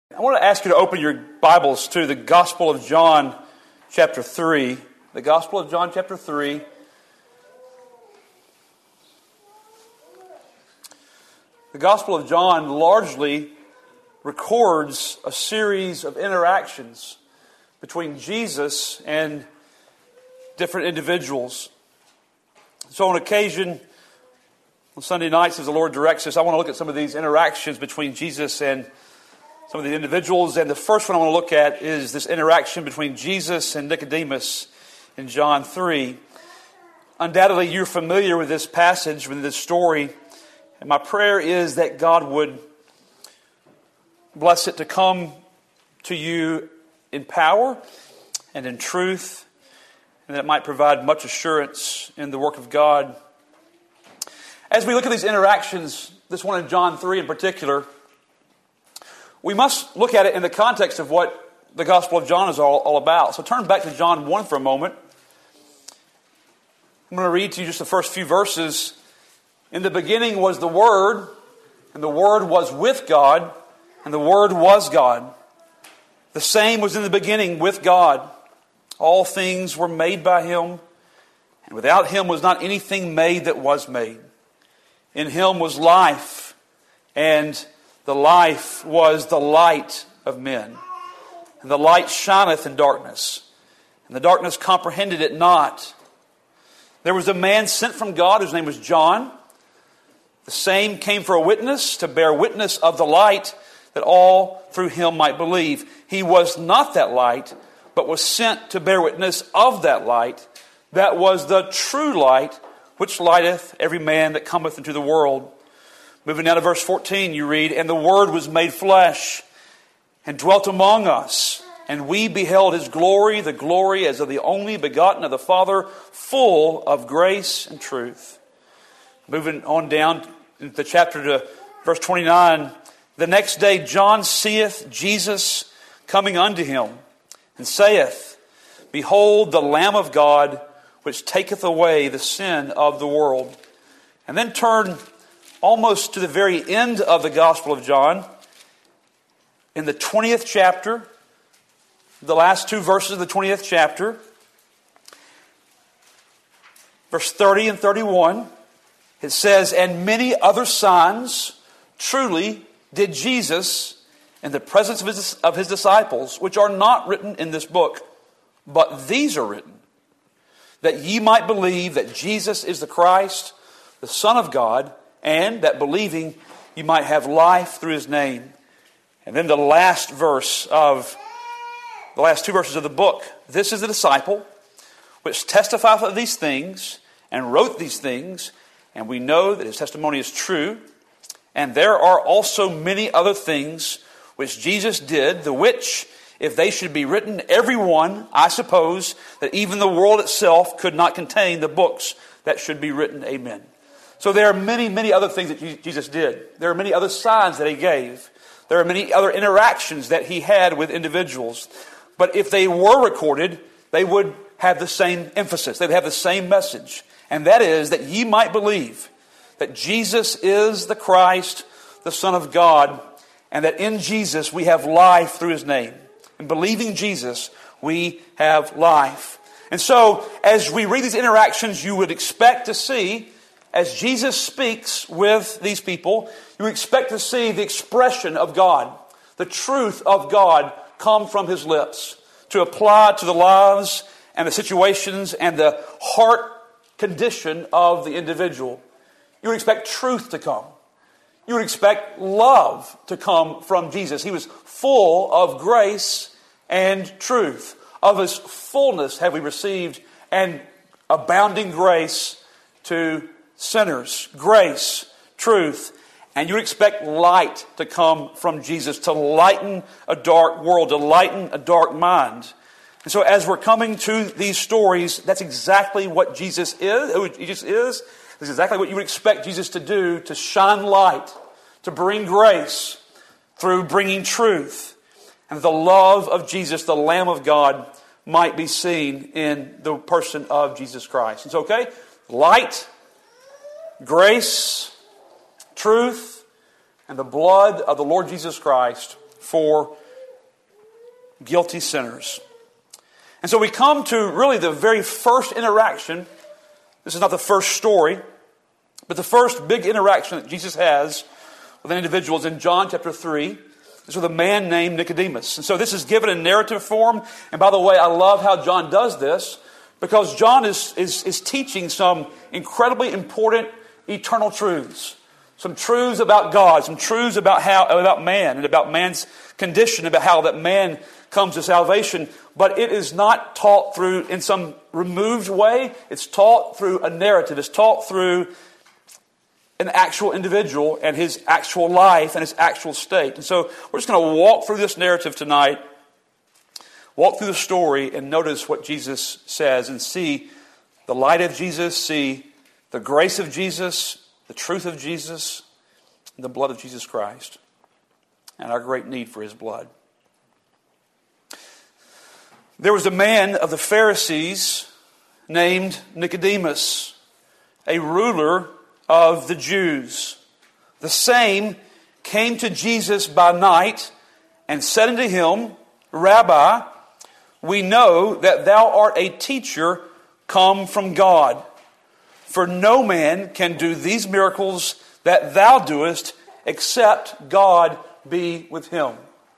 I want to ask you to open your Bibles to the Gospel of John, chapter 3. The Gospel of John, chapter 3. The Gospel of John largely records a series of interactions between Jesus and different individuals. So on occasion, on Sunday nights, as the Lord directs us, I want to look at some of these interactions between Jesus and some of the individuals. And the first one I want to look at is this interaction between Jesus and Nicodemus in John 3. Undoubtedly, you're familiar with this passage, with this story. And my prayer is that God would bless it to come to you in power and in truth, and that it might provide much assurance in the work of God. As we look at these interactions, this one in John 3 in particular, we must look at it in the context of what the Gospel of John is all about. So turn back to John 1 for a moment. I'm going to read to you just the first few verses. In the beginning was the Word, and the Word was with God, and the Word was God. The same was in the beginning with God. All things were made by Him, and without Him was not anything made that was made. In Him was life, and the life was the light of men. And the light shineth in darkness, and the darkness comprehended it not. There was a man sent from God whose name was John. The same came for a witness, to bear witness of the light, that all through him might believe. He was not that light, but was sent to bear witness of that light. That was the true light, which lighteth every man that cometh into the world. Moving down to verse 14, you read, And the Word was made flesh, and dwelt among us, and we beheld His glory, the glory as of the only begotten of the Father, full of grace and truth. Moving on down into the chapter to verse 29, The next day John seeth Jesus coming unto him, and saith, Behold the Lamb of God, which taketh away the sin of the world. And then turn almost to the very end of the Gospel of John, in the 20th chapter, the last two verses of the 20th chapter, verse 30 and 31, it says, And many other signs truly did Jesus in the presence of his disciples, which are not written in this book, but these are written, that ye might believe that Jesus is the Christ, the Son of God, and that believing you might have life through His name. And then the last two verses of the book. This is the disciple which testifieth of these things and wrote these things, and we know that his testimony is true. And there are also many other things which Jesus did, the which, if they should be written, every one, I suppose, that even the world itself could not contain the books that should be written. Amen. So there are many, many other things that Jesus did. There are many other signs that He gave. There are many other interactions that He had with individuals. But if they were recorded, they would have the same emphasis. They'd have the same message. And that is that ye might believe that Jesus is the Christ, the Son of God, and that in Jesus we have life through His name. In believing Jesus, we have life. And so, as we read these interactions, you would expect to see, as Jesus speaks with these people, you expect to see the expression of God, the truth of God come from His lips to apply to the lives and the situations and the heart condition of the individual. You would expect truth to come. You would expect love to come from Jesus. He was full of grace and truth. Of His fullness have we received, and abounding grace to sinners, grace, truth, and you expect light to come from Jesus to lighten a dark world, to lighten a dark mind. And so as we're coming to these stories, that's exactly what Jesus is, who Jesus is. This is exactly what you would expect Jesus to do, to shine light, to bring grace through bringing truth. And the love of Jesus, the Lamb of God, might be seen in the person of Jesus Christ. It's okay? Light, grace, truth, and the blood of the Lord Jesus Christ for guilty sinners. And so we come to really the very first interaction. This is not the first story, but the first big interaction that Jesus has with an individual is in John chapter 3. This is with a man named Nicodemus. And so this is given in narrative form. And by the way, I love how John does this, because John is teaching some incredibly important eternal truths. Some truths about God, some truths about man and about man's condition, about how that man comes to salvation. But it is not taught through in some removed way. It's taught through a narrative. It's taught through an actual individual and his actual life and his actual state. And so we're just going to walk through this narrative tonight, walk through the story, and notice what Jesus says and see the light of Jesus, see the grace of Jesus, the truth of Jesus, and the blood of Jesus Christ, and our great need for His blood. There was a man of the Pharisees named Nicodemus, a ruler of the Jews. The same came to Jesus by night and said unto him, Rabbi, we know that thou art a teacher come from God. For no man can do these miracles that thou doest, except God be with him.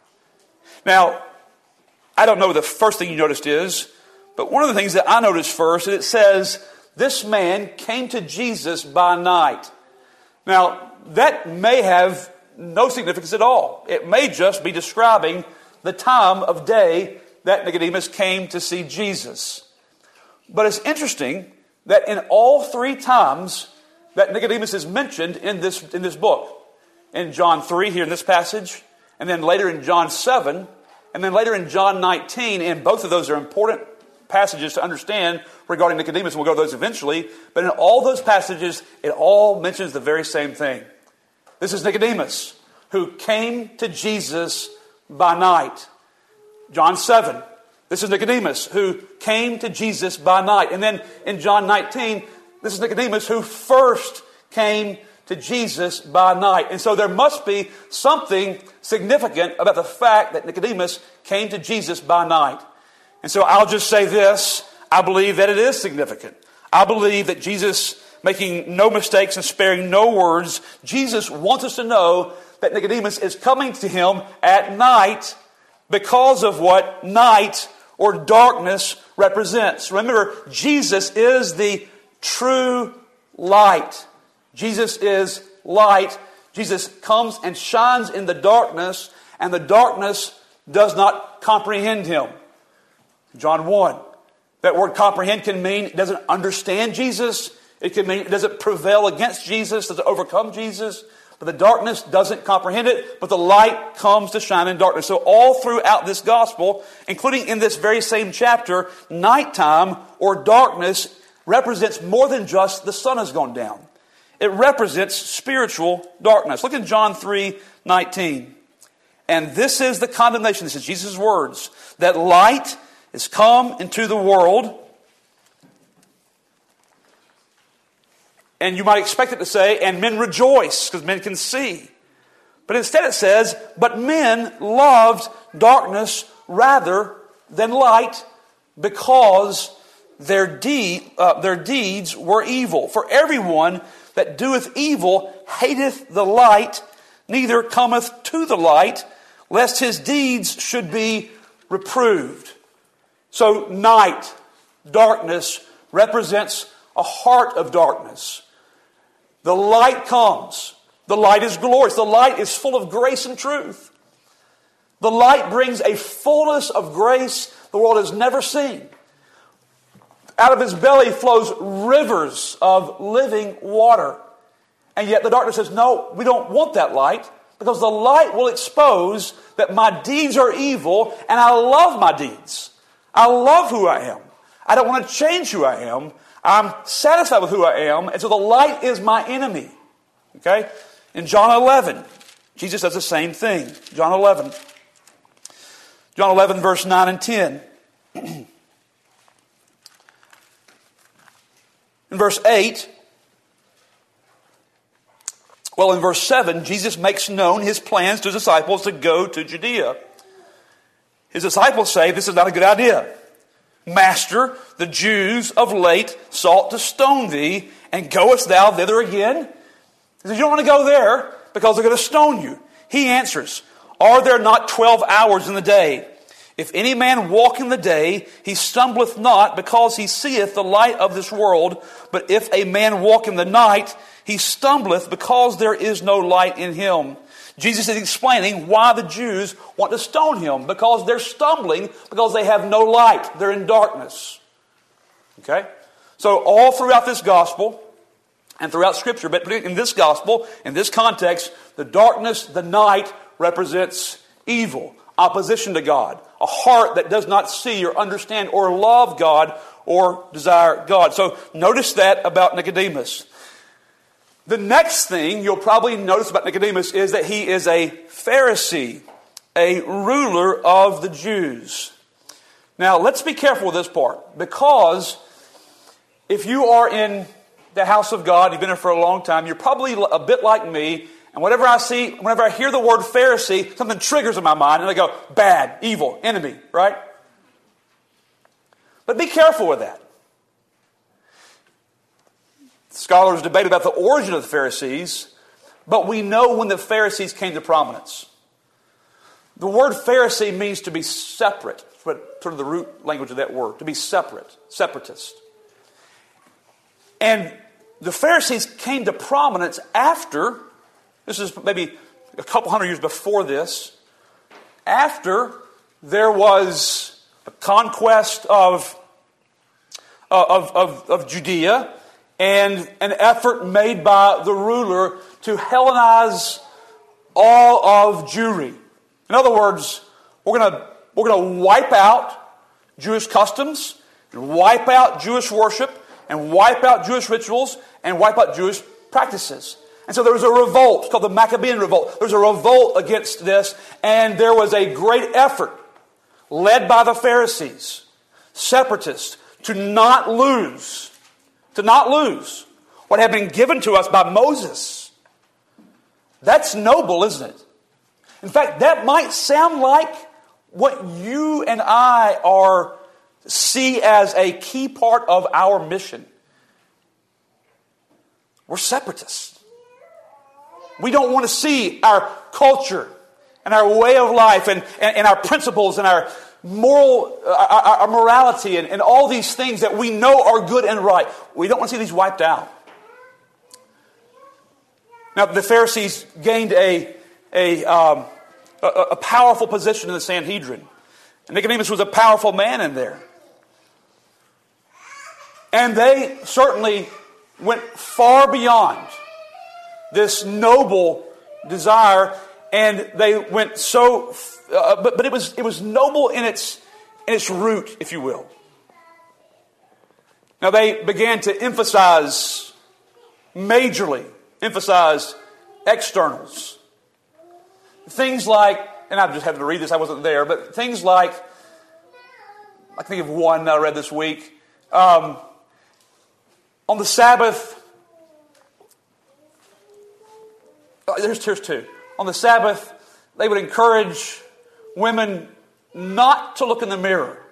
Now, I don't know what the first thing you noticed is, but one of the things that I noticed first is it says, this man came to Jesus by night. Now, that may have no significance at all. It may just be describing the time of day that Nicodemus came to see Jesus. But it's interesting that in all three times that Nicodemus is mentioned in this book, in John 3 here in this passage, and then later in John 7, and then later in John 19, and both of those are important passages to understand regarding Nicodemus, and we'll go to those eventually, but in all those passages, it all mentions the very same thing. This is Nicodemus, who came to Jesus by night. John 7. This is Nicodemus who came to Jesus by night. And then in John 19, this is Nicodemus who first came to Jesus by night. And so there must be something significant about the fact that Nicodemus came to Jesus by night. And so I'll just say this. I believe that it is significant. I believe that Jesus, making no mistakes and sparing no words, Jesus wants us to know that Nicodemus is coming to him at night because of what night or darkness represents. Remember, Jesus is the true light. Jesus is light. Jesus comes and shines in the darkness, and the darkness does not comprehend him. John 1. That word comprehend can mean it doesn't understand Jesus. It can mean it doesn't prevail against Jesus, doesn't overcome Jesus. But the darkness doesn't comprehend it, but the light comes to shine in darkness. So all throughout this gospel, including in this very same chapter, nighttime or darkness represents more than just the sun has gone down. It represents spiritual darkness. Look at John 3:19. And this is the condemnation, this is Jesus' words, that light is come into the world. And you might expect it to say, and men rejoice, because men can see. But instead it says, but men loved darkness rather than light, because their deeds were evil. For everyone that doeth evil hateth the light, neither cometh to the light, lest his deeds should be reproved. So night, darkness, represents a heart of darkness. The light comes. The light is glorious. The light is full of grace and truth. The light brings a fullness of grace the world has never seen. Out of his belly flows rivers of living water. And yet the darkness says, no, we don't want that light, because the light will expose that my deeds are evil, and I love my deeds. I love who I am. I don't want to change who I am. I'm satisfied with who I am, and so the light is my enemy. Okay? In John 11, Jesus does the same thing. John 11, verse 9 and 10. In verse 8, Well, in verse 7, Jesus makes known his plans to his disciples to go to Judea. His disciples say, this is not a good idea. Master, the Jews of late sought to stone thee, and goest thou thither again? He says, you don't want to go there because they're going to stone you. He answers, are there not 12 hours in the day? If any man walk in the day, he stumbleth not, because he seeth the light of this world. But if a man walk in the night, he stumbleth, because there is no light in him. Jesus is explaining why the Jews want to stone him, because they're stumbling, because they have no light. They're in darkness. Okay? So all throughout this gospel, and throughout Scripture, but in this gospel, in this context, the darkness, the night, represents evil, opposition to God, a heart that does not see or understand or love God or desire God. So notice that about Nicodemus. The next thing you'll probably notice about Nicodemus is that he is a Pharisee, a ruler of the Jews. Now, let's be careful with this part, because if you are in the house of God, you've been there for a long time, you're probably a bit like me, and whenever I hear the word Pharisee, something triggers in my mind, and I go, bad, evil, enemy, right? But be careful with that. Scholars debate about the origin of the Pharisees, but we know when the Pharisees came to prominence. The word Pharisee means to be separate, but sort of the root language of that word, to be separate, separatist. And the Pharisees came to prominence after, this is maybe a couple hundred years before this, after there was a conquest of Judea, and an effort made by the ruler to Hellenize all of Jewry. In other words, we're going to wipe out Jewish customs, and wipe out Jewish worship, and wipe out Jewish rituals, and wipe out Jewish practices. And so there was a revolt called the Maccabean Revolt. There was a revolt against this, and there was a great effort led by the Pharisees, separatists, to not lose what had been given to us by Moses. That's noble, isn't it? In fact, that might sound like what you and I see as a key part of our mission. We're separatists. We don't want to see our culture and our way of life and our principles and our our morality and all these things that we know are good and right. We don't want to see these wiped out. Now, the Pharisees gained a powerful position in the Sanhedrin. And Nicodemus was a powerful man in there. And they certainly went far beyond this noble desire, and they went so. But it was noble in its root, if you will. Now they began to majorly emphasize externals. Things like, and I just had to read this, I wasn't there, but things like, I think of one that I read this week. On the Sabbath, here's two. On the Sabbath, they would encourage women not to look in the mirror,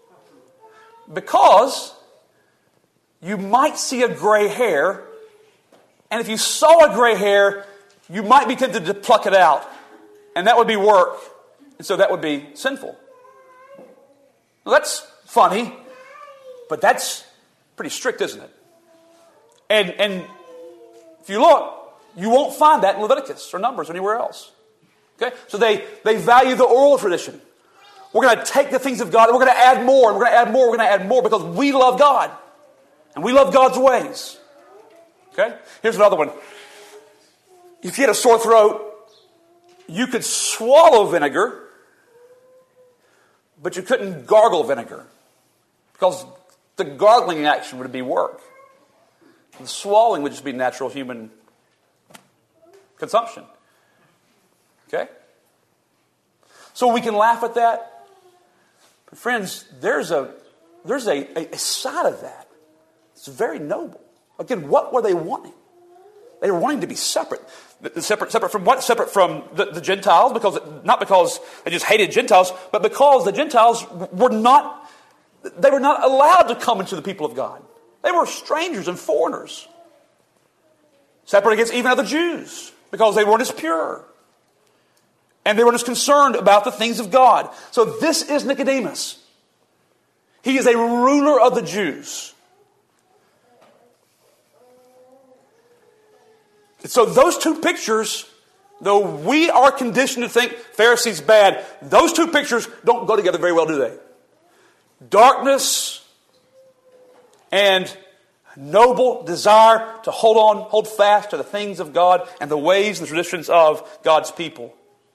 because you might see a gray hair, and if you saw a gray hair, you might be tempted to pluck it out, and that would be work, and so that would be sinful. Well, that's funny, but that's pretty strict, isn't it? And if you look, you won't find that in Leviticus or Numbers or anywhere else. Okay? So they value the oral tradition. We're going to take the things of God, and we're going to add more, and we're going to add more, we're going to add more, because we love God. And we love God's ways. Okay? Here's another one. If you had a sore throat, you could swallow vinegar, but you couldn't gargle vinegar, because the gargling action would be work. The swallowing would just be natural human consumption. Okay? So we can laugh at that. But friends, there's a side of that. It's very noble. Again, what were they wanting? They were wanting to be separate. Separate from what? Separate from the Gentiles, not because they just hated Gentiles, but because the Gentiles were not allowed to come into the people of God. They were strangers and foreigners. Separate against even other Jews, because they weren't as pure. And they weren't as concerned about the things of God. So this is Nicodemus. He is a ruler of the Jews. So those two pictures, though we are conditioned to think Pharisees bad, those two pictures don't go together very well, do they? Darkness and noble desire to hold fast to the things of God and the ways and the traditions of God's people.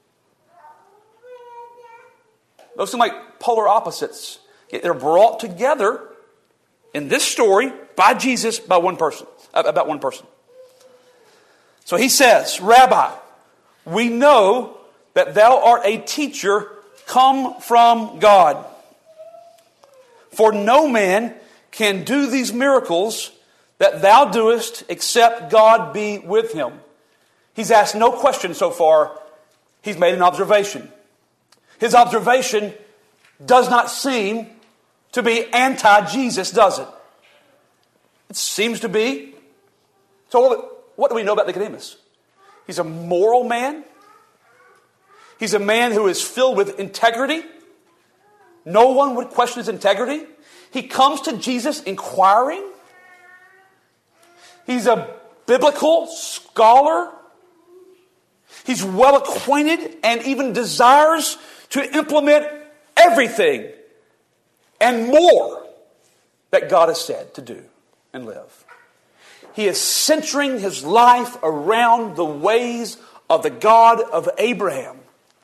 Those seem like polar opposites. Yet they're brought together in this story by Jesus about one person. So he says, Rabbi, we know that thou art a teacher come from God. For no man can do these miracles that thou doest except God be with him. He's asked no question so far. He's made an observation. His observation does not seem to be anti-Jesus, does it? It seems to be. So what do we know about Nicodemus? He's a moral man. He's a man who is filled with integrity. No one would question his integrity. He comes to Jesus inquiring. He's a biblical scholar. He's well acquainted and even desires to implement everything and more that God has said to do and live. He is centering his life around the ways of the God of Abraham.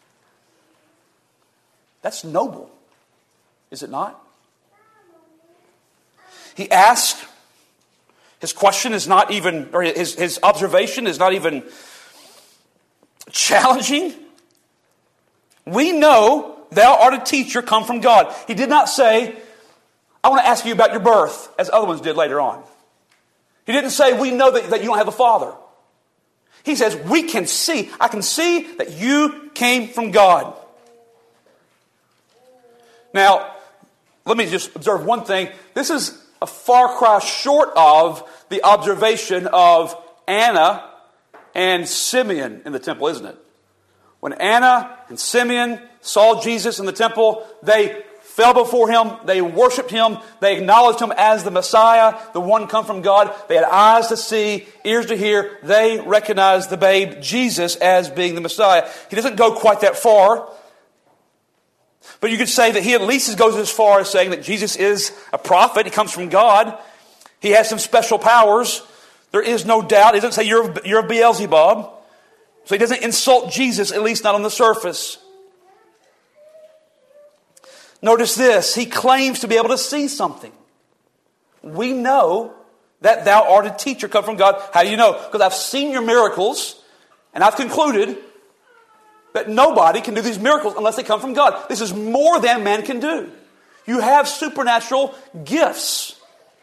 That's noble, is it not? He asks, his question is not even, or his observation is not even challenging. We know thou art a teacher come from God. He did not say, I want to ask you about your birth, as other ones did later on. He didn't say, we know that you don't have a father. He says, I can see that you came from God. Now, let me just observe one thing. This is a far cry short of the observation of Anna and Simeon in the temple, isn't it? When Anna and Simeon saw Jesus in the temple, they fell before him, they worshipped him, they acknowledged him as the Messiah, the one come from God. They had eyes to see, ears to hear. They recognized the babe Jesus as being the Messiah. He doesn't go quite that far, but you could say that he at least goes as far as saying that Jesus is a prophet. He comes from God. He has some special powers. There is no doubt. He doesn't say you're a Beelzebub. So he doesn't insult Jesus, at least not on the surface. Notice this. He claims to be able to see something. We know that thou art a teacher come from God. How do you know? Because I've seen your miracles, and I've concluded that nobody can do these miracles unless they come from God. This is more than man can do. You have supernatural gifts.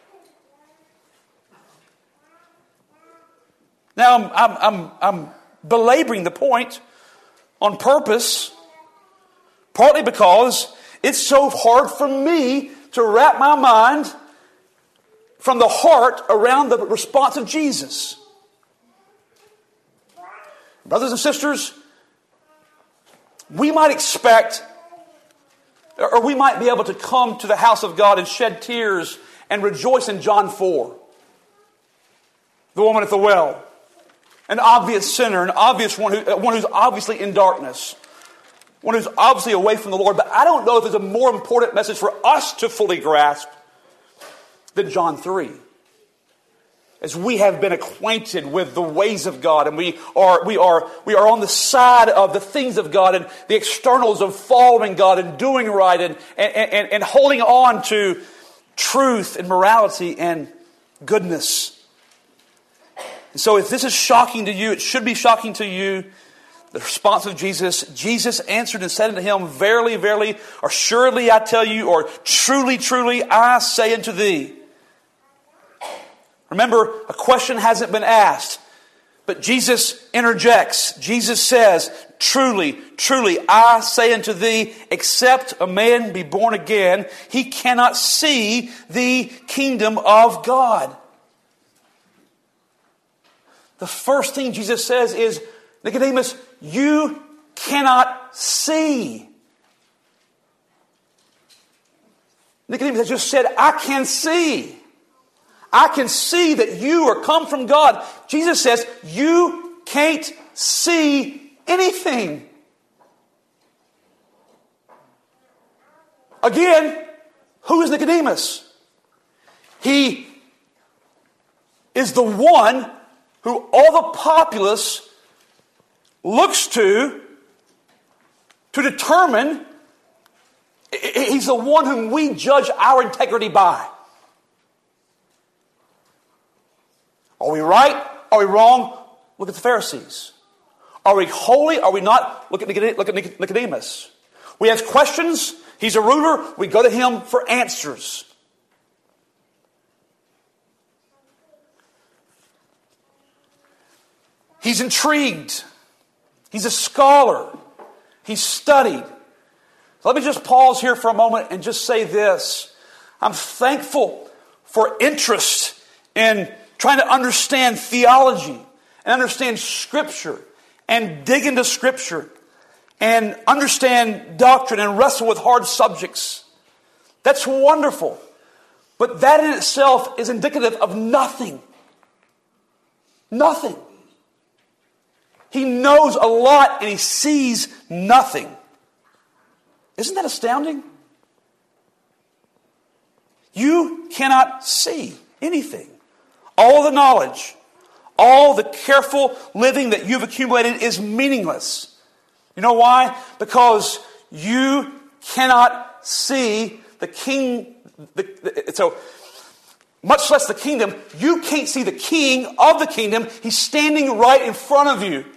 Now, I'm belaboring the point on purpose, partly because it's so hard for me to wrap my mind from the heart around the response of Jesus. Brothers and sisters, we might expect, or we might be able to come to the house of God and shed tears and rejoice in John 4. The woman at the well. An obvious sinner, an obvious one who's obviously in darkness. One who's obviously away from the Lord. But I don't know if there's a more important message for us to fully grasp than John 3. As we have been acquainted with the ways of God, and we are on the side of the things of God and the externals of following God and doing right and holding on to truth and morality and goodness. And so if this is shocking to you, it should be shocking to you. The response of Jesus, Jesus answered and said unto him, Verily, verily, or surely I tell you, or truly, truly I say unto thee. Remember, a question hasn't been asked. But Jesus interjects. Jesus says, truly, truly, I say unto thee, except a man be born again, he cannot see the kingdom of God. The first thing Jesus says is, Nicodemus, you cannot see. Nicodemus has just said, I can see. I can see that you are come from God. Jesus says, you can't see anything. Again, who is Nicodemus? He is the one who all the populace looks to determine. He's the one whom we judge our integrity by. Are we right? Are we wrong? Look at the Pharisees. Are we holy? Are we not? Look at Nicodemus. We have questions. He's a ruler. We go to him for answers. He's intrigued. He's a scholar. He's studied. So let me just pause here for a moment and just say this. I'm thankful for interest in trying to understand theology and understand Scripture and dig into Scripture and understand doctrine and wrestle with hard subjects. That's wonderful. But that in itself is indicative of nothing. Nothing. He knows a lot and he sees nothing. Isn't that astounding? You cannot see anything. All the knowledge, all the careful living that you've accumulated is meaningless. You know why? Because you cannot see the king. So, much less the kingdom, you can't see the king of the kingdom. He's standing right in front of you.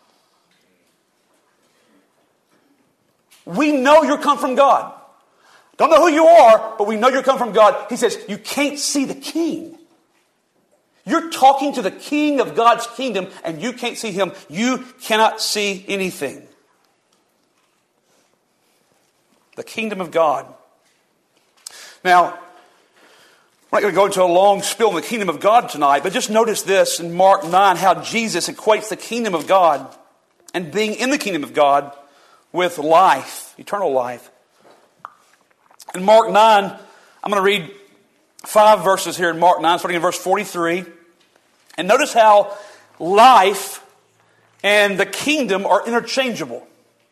We know you're come from God. Don't know who you are, but we know you're come from God. He says, you can't see the king. You're talking to the king of God's kingdom and you can't see him. You cannot see anything. The kingdom of God. Now, we're not going to go into a long spill on the kingdom of God tonight, but just notice this in Mark 9, how Jesus equates the kingdom of God and being in the kingdom of God with life, eternal life. In Mark 9, I'm going to read 5 verses here in Mark 9, starting in verse 43. And notice how life and the kingdom are interchangeable.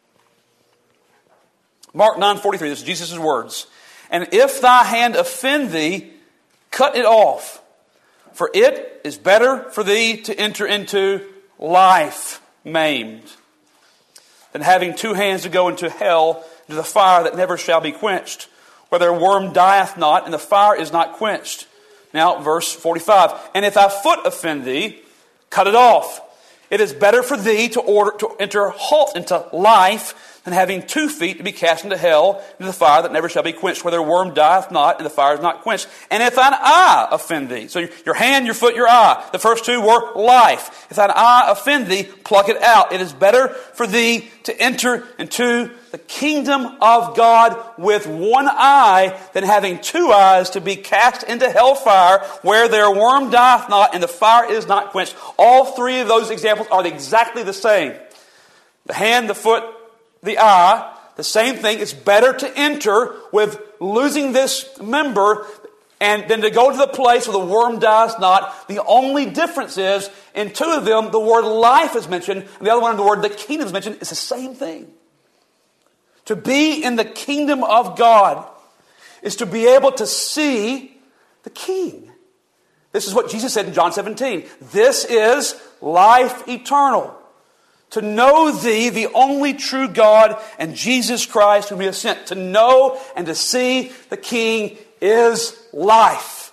Mark 9:43, this is Jesus' words. And if thy hand offend thee, cut it off. For it is better for thee to enter into life maimed than having 2 hands to go into hell, into the fire that never shall be quenched, where their worm dieth not, and the fire is not quenched. Now, verse 45. And if thy foot offend thee, cut it off. It is better for thee to enter halt into life than having 2 feet to be cast into hell, into the fire that never shall be quenched, where their worm dieth not, and the fire is not quenched. And if thine eye offend thee, so your hand, your foot, your eye, the first 2 were life. If thine eye offend thee, pluck it out. It is better for thee to enter into the kingdom of God with 1 eye than having 2 eyes to be cast into hellfire, where their worm dieth not, and the fire is not quenched. All 3 of those examples are exactly the same. The hand, the foot, the eye, the same thing. It's better to enter with losing this member and then to go to the place where the worm dies not. The only difference is, in 2 of them, the word life is mentioned, and the other one, the word the kingdom is mentioned. It's the same thing. To be in the kingdom of God is to be able to see the king. This is what Jesus said in John 17. This is life eternal. To know thee, the only true God, and Jesus Christ whom he has sent. To know and to see the King is life.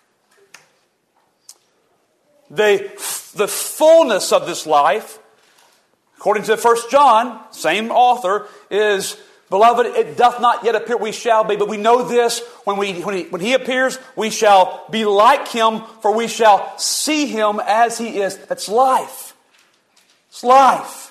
The fullness of this life, according to 1 John, same author, is, beloved, it doth not yet appear we shall be, but we know this, when he appears, we shall be like him, for we shall see him as he is. That's life. It's life.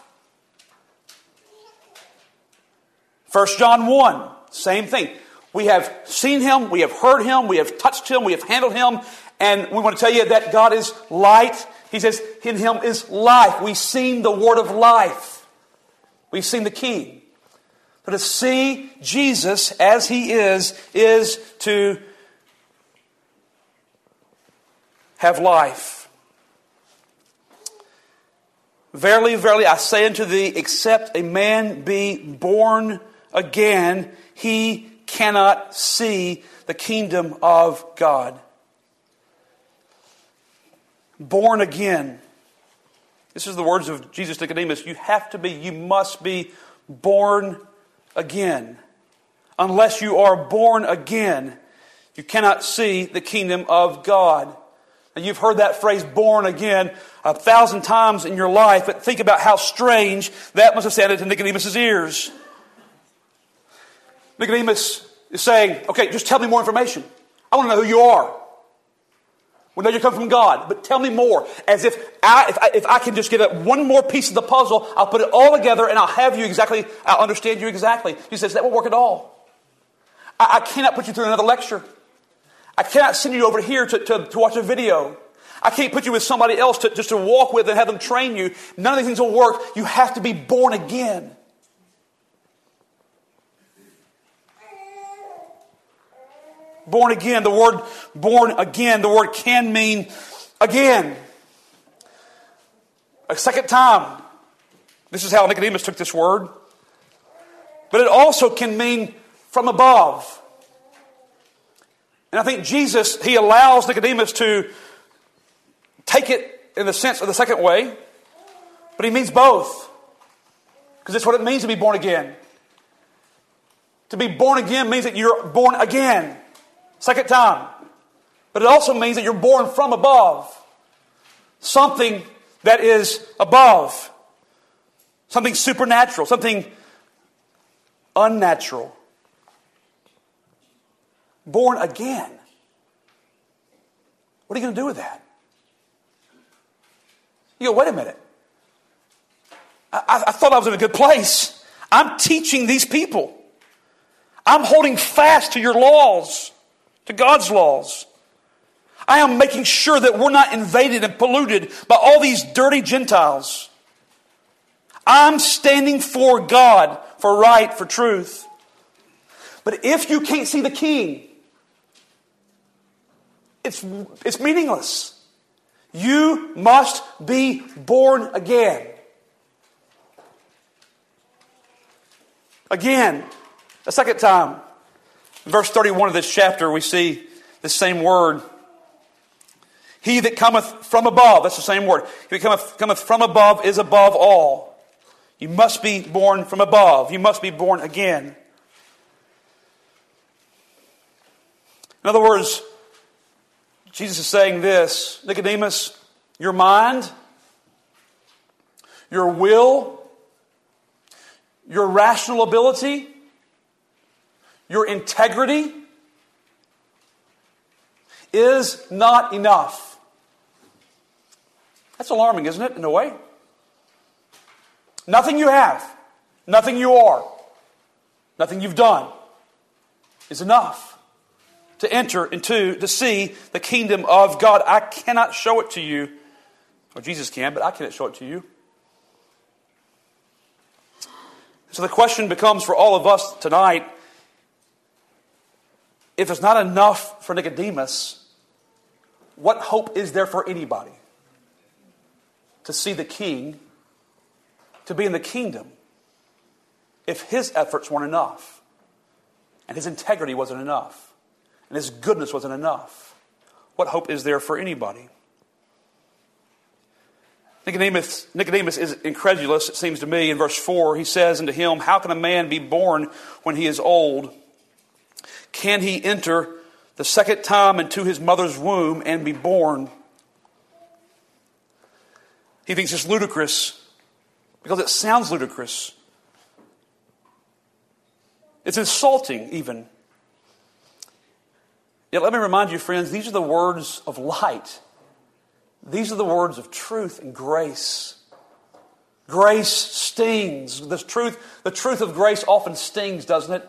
1 John 1, same thing. We have seen Him, we have heard Him, we have touched Him, we have handled Him, and we want to tell you that God is light. He says, in Him is life. We've seen the Word of life. We've seen the King. But to see Jesus as He is to have life. Verily, verily, I say unto thee, except a man be born again, he cannot see the kingdom of God. Born again. This is the words of Jesus to Nicodemus. You must be born again. Unless you are born again, you cannot see the kingdom of God. And you've heard that phrase, born again, 1,000 times in your life, but think about how strange that must have sounded to Nicodemus' ears. Nicodemus is saying, okay, just tell me more information. I want to know who you are. We know you come from God, but tell me more. As if I can just get one more piece of the puzzle, I'll put it all together and I'll understand you exactly. He says, that won't work at all. I cannot put you through another lecture. I cannot send you over here to watch a video. I can't put you with somebody else just to walk with and have them train you. None of these things will work. You have to be born again. Born again, the word born again, the word can mean again. A second time. This is how Nicodemus took this word. But it also can mean from above. And I think Jesus, He allows Nicodemus to take it in the sense of the second way. But He means both. Because that's what it means to be born again. To be born again means that you're born again. Second time. But it also means that you're born from above. Something that is above. Something supernatural. Something unnatural. Born again. What are you going to do with that? You go, wait a minute. I thought I was in a good place. I'm teaching these people. I'm holding fast to your laws. To God's laws. I am making sure that we're not invaded and polluted by all these dirty Gentiles. I'm standing for God, for right, for truth. But if you can't see the King, it's meaningless. You must be born again. Again, a second time. In verse 31 of this chapter, we see the same word. He that cometh from above, that's the same word. He that cometh from above is above all. You must be born from above. You must be born again. In other words, Jesus is saying this, Nicodemus, your mind, your will, your rational ability, your integrity is not enough. That's alarming, isn't it, in a way? Nothing you have, nothing you are, nothing you've done is enough to enter into, to see the kingdom of God. I cannot show it to you. Well, Jesus can, but I cannot show it to you. So the question becomes for all of us tonight, if it's not enough for Nicodemus, what hope is there for anybody to see the King, to be in the kingdom, if his efforts weren't enough, and his integrity wasn't enough, and his goodness wasn't enough? What hope is there for anybody? Nicodemus is incredulous, it seems to me. In verse 4, he says unto him, how can a man be born when he is old? Can he enter the second time into his mother's womb and be born? He thinks it's ludicrous because it sounds ludicrous. It's insulting even. Yet let me remind you, friends, these are the words of light. These are the words of truth and grace. Grace stings. The truth of grace often stings, doesn't it?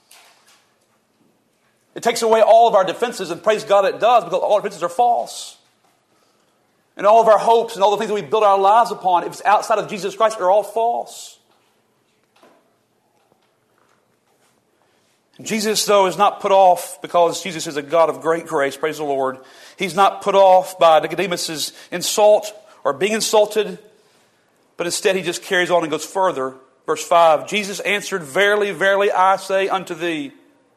It takes away all of our defenses, and praise God it does, because all our defenses are false. And all of our hopes and all the things that we build our lives upon, if it's outside of Jesus Christ, are all false. And Jesus, though, is not put off, because Jesus is a God of great grace, praise the Lord. He's not put off by Nicodemus' insult or being insulted, but instead he just carries on and goes further. Verse 5, Jesus answered, "Verily, verily, I say unto thee,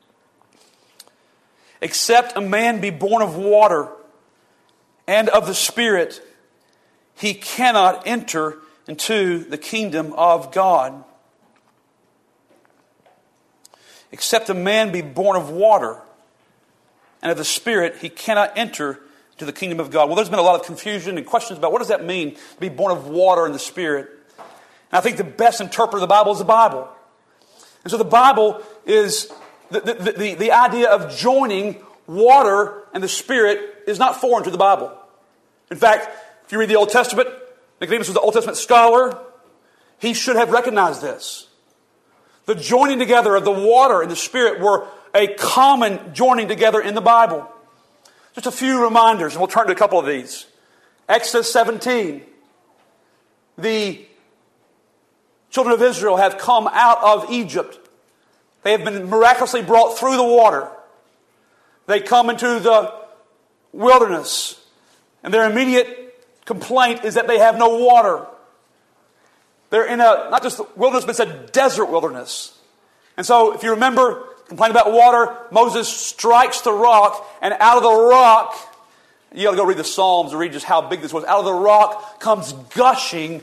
except a man be born of water and of the Spirit, he cannot enter into the kingdom of God." Except a man be born of water and of the Spirit, he cannot enter into the kingdom of God. Well, there's been a lot of confusion and questions about what does that mean, to be born of water and the Spirit. And I think the best interpreter of the Bible is the Bible. And so the Bible is the idea of joining water and the Spirit is not foreign to the Bible. In fact, if you read the Old Testament, Nicodemus was the Old Testament scholar, he should have recognized this. The joining together of the water and the Spirit were a common joining together in the Bible. Just a few reminders, and we'll turn to a couple of these. Exodus 17. The children of Israel have come out of Egypt. They have been miraculously brought through the water. They come into the wilderness, and their immediate complaint is that they have no water. They're in not just the wilderness, but it's a desert wilderness. And so, if you remember, complaining about water, Moses strikes the rock, and out of the rock, you got to go read the Psalms to read just how big this was. Out of the rock comes gushing,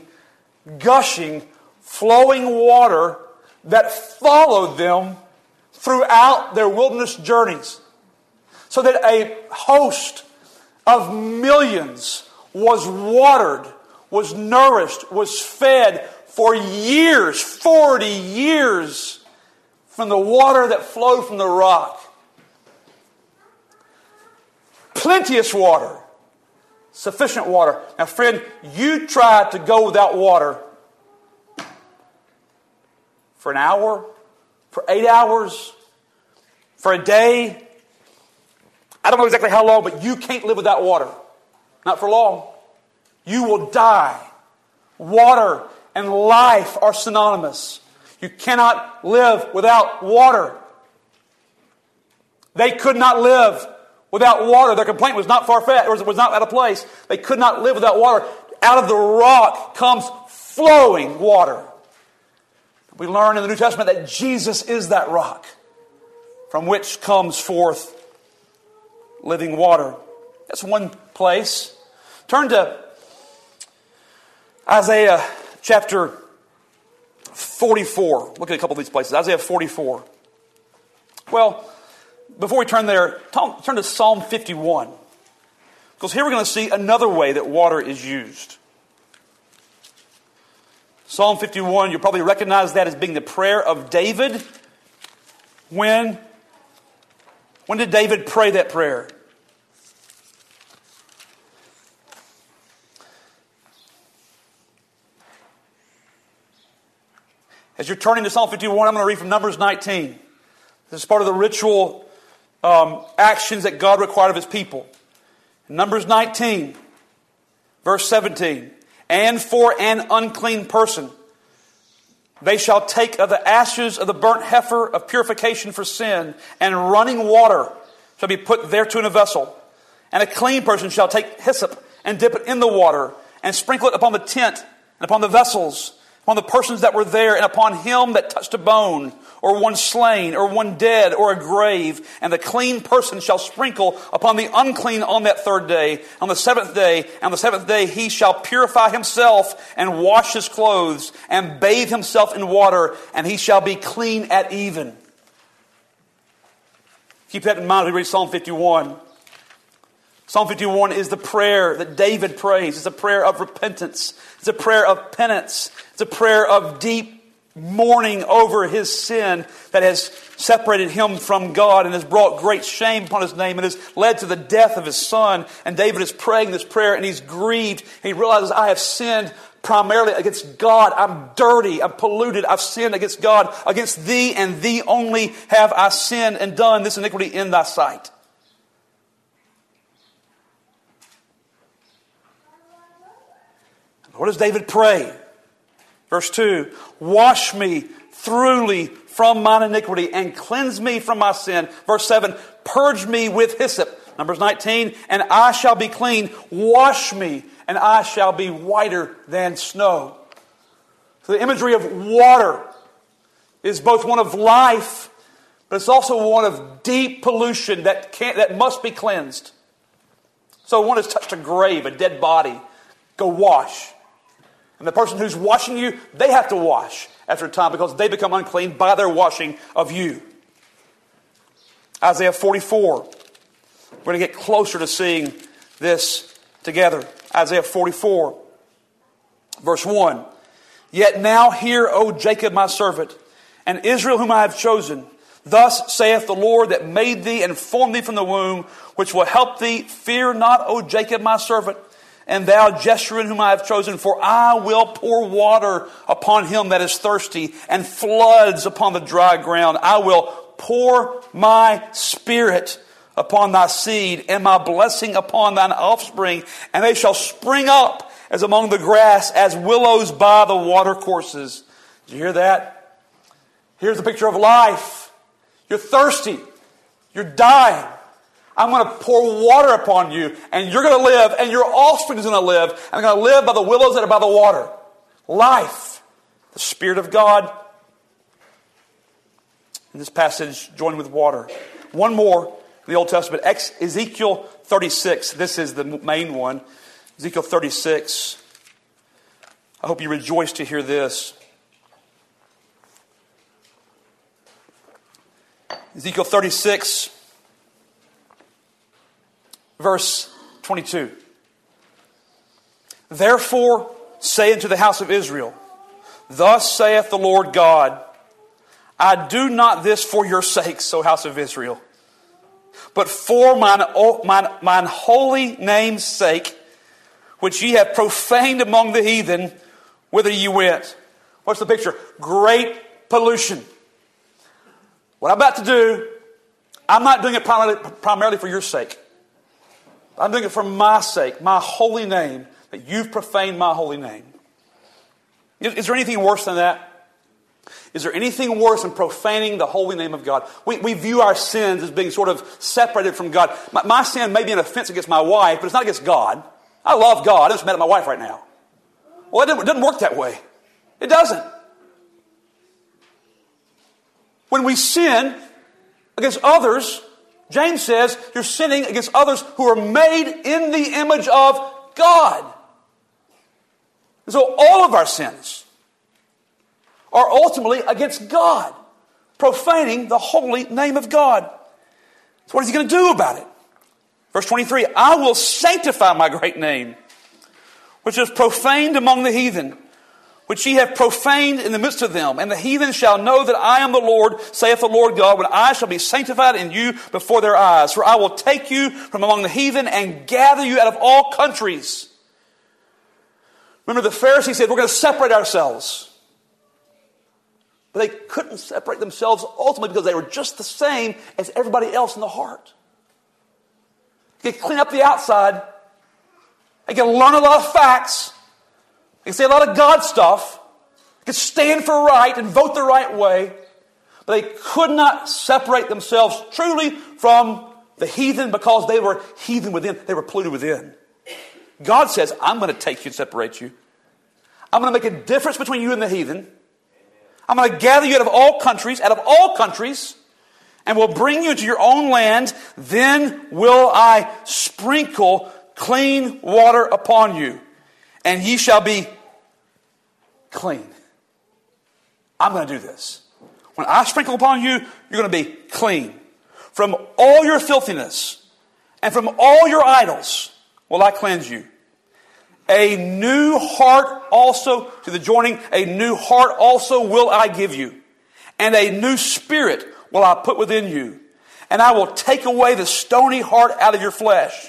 flowing water that followed them throughout their wilderness journeys. So that a host of millions was watered, was nourished, was fed for years, 40 years, from the water that flowed from the rock. Plenteous water. Sufficient water. Now, friend, you try to go without water for an hour, for 8 hours, for a day. I don't know exactly how long, but you can't live without water. Not for long. You will die. Water and life are synonymous. You cannot live without water. They could not live without water. Their complaint was not far-fetched, or was not out of place. They could not live without water. Out of the rock comes flowing water. We learn in the New Testament that Jesus is that rock from which comes forth living water. That's one place. Turn to Isaiah chapter 44. Look at a couple of these places. Isaiah 44. Well, before we turn there, turn to Psalm 51. Because here we're going to see another way that water is used. Psalm 51, you'll probably recognize that as being the prayer of David. When did David pray that prayer? As you're turning to Psalm 51, I'm going to read from Numbers 19. This is part of the ritual actions that God required of His people. Numbers 19, verse 17. And for an unclean person, they shall take of the ashes of the burnt heifer of purification for sin, and running water shall be put thereto in a vessel. And a clean person shall take hyssop and dip it in the water, and sprinkle it upon the tent, and upon the vessels, upon the persons that were there, and upon him that touched a bone, or one slain, or one dead, or a grave. And the clean person shall sprinkle upon the unclean on that third day. On the seventh day he shall purify himself, and wash his clothes, and bathe himself in water, and he shall be clean at even. Keep that in mind as we read Psalm 51. Psalm 51 is the prayer that David prays. It's a prayer of repentance. It's a prayer of penance. It's a prayer of deep mourning over his sin that has separated him from God and has brought great shame upon his name and has led to the death of his son. And David is praying this prayer, and he's grieved. He realizes, I have sinned. primarily against God. I'm dirty. I'm polluted. I've sinned against God. Against thee and thee only have I sinned and done this iniquity in thy sight. What does David pray? Verse 2, wash me thoroughly from mine iniquity and cleanse me from my sin. Verse 7, purge me with hyssop. Numbers 19, and I shall be clean. Wash me, and I shall be whiter than snow. So the imagery of water is both one of life, but it's also one of deep pollution that must be cleansed. So one has touched a grave, a dead body. Go wash. And the person who's washing you, they have to wash after a time because they become unclean by their washing of you. Isaiah 44. We're going to get closer to seeing this together. Isaiah 44, verse 1. Yet now hear, O Jacob my servant, and Israel whom I have chosen. Thus saith the Lord that made thee and formed thee from the womb, which will help thee. Fear not, O Jacob my servant, and thou Jeshurun whom I have chosen, for I will pour water upon him that is thirsty, and floods upon the dry ground. I will pour my spirit upon thy seed, and my blessing upon thine offspring, and they shall spring up as among the grass, as willows by the watercourses. Did you hear that? Here's the picture of life. You're thirsty. You're dying. I'm going to pour water upon you, and you're going to live, and your offspring is going to live, and they're going to live by the willows that are by the water. Life. The Spirit of God. In this passage, joined with water. One more in the Old Testament, Ezekiel 36. This is the main one. Ezekiel 36. I hope you rejoice to hear this. Ezekiel 36, verse 22. Therefore say unto the house of Israel, thus saith the Lord God, I do not this for your sakes, O house of Israel, but for mine holy name's sake, which ye have profaned among the heathen, whither ye went. What's the picture? Great pollution. What I'm about to do, I'm not doing it primarily for your sake. I'm doing it for my sake, my holy name, that you've profaned my holy name. Is there anything worse than that? Is there anything worse than profaning the holy name of God? We view our sins as being sort of separated from God. My sin may be an offense against my wife, but it's not against God. I love God. I'm just mad at my wife right now. Well, it doesn't work that way. It doesn't. When we sin against others, James says you're sinning against others who are made in the image of God. And so all of our sins are ultimately against God, profaning the holy name of God. So what is he going to do about it? Verse 23, I will sanctify my great name, which is profaned among the heathen, which ye have profaned in the midst of them. And the heathen shall know that I am the Lord, saith the Lord God, when I shall be sanctified in you before their eyes. For I will take you from among the heathen and gather you out of all countries. Remember, the Pharisees said, we're going to separate ourselves. But they couldn't separate themselves ultimately because they were just the same as everybody else in the heart. You can clean up the outside. You can learn a lot of facts. You can say a lot of God stuff. You can stand for right and vote the right way. But they could not separate themselves truly from the heathen because they were heathen within. They were polluted within. God says, I'm going to take you and separate you. I'm going to make a difference between you and the heathen. I'm going to gather you out of all countries, and will bring you into your own land. Then will I sprinkle clean water upon you, and ye shall be clean. I'm going to do this. When I sprinkle upon you, you're going to be clean. From all your filthiness and from all your idols will I cleanse you. A new heart also, to the joining, a new heart also will I give you. And a new spirit will I put within you. And I will take away the stony heart out of your flesh.